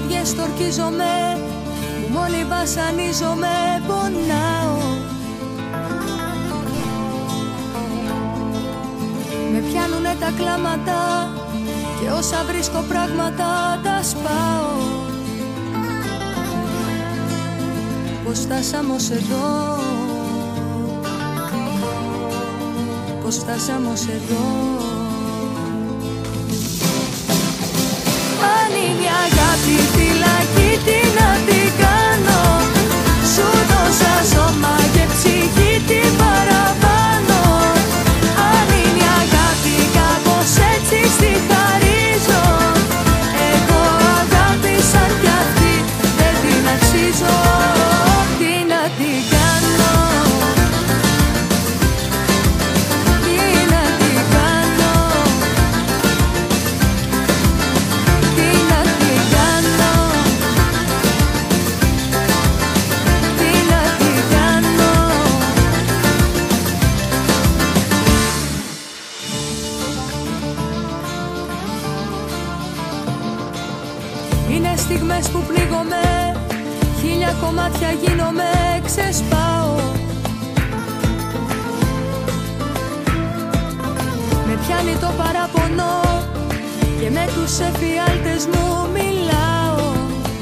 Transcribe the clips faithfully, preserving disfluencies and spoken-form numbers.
βραδιές στορκίζομαι, που μόνη βασανίζομαι, πονάω. Με πιάνουνε τα κλάματα και όσα βρίσκω πράγματα τα σπάω. Πώς φτάσαμε ως εδώ, πώς φτάσαμε ως εδώ. Αν είναι η αγάπη φυλακή, τι να την κάνω. Σου δώσα σώμα και ψυχή, τι παραπάνω. Αν είναι η αγάπη κάπως έτσι στη χαρίζω. Εγώ αγάπησα κι αυτή δεν την αξίζω. Τι να την κάνω, τι να την κάνω, τι να την κάνω, τι να την κάνω. Είναι στιγμές που πνίγομαι, χίλια κομμάτια γίνομαι, ξεσπάω. Με πιάνει το παραπονό και με τους εφιάλτες μου μιλάω.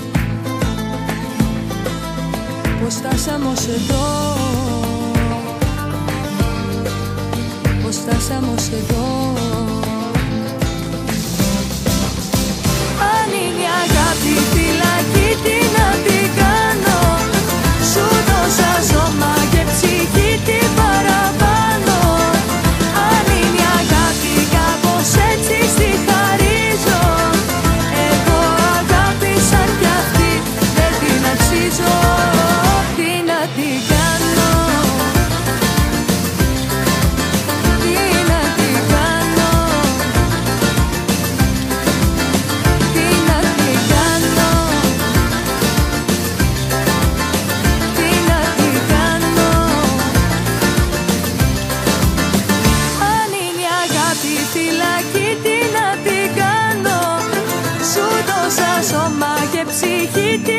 Πώς φτάσαμε ως εδώ, πώς φτάσαμε ως εδώ. Αν είναι η αγάπη φυλακή, τι να την κάνω. Σου δώσα σώμα και ψυχή, τι παραπάνω. Αν είναι η αγάπη κάπως έτσι στη χαρίζω. Εγώ αγάπησα κι αυτή δεν την αξίζω. Τι να την κάνω, τι να την κάνω, τι να την κάνω, τι να την κάνω. Αν είναι η αγάπη φυλακή, τι να την κάνω. Σου δώσα σώμα και ψυχή, τι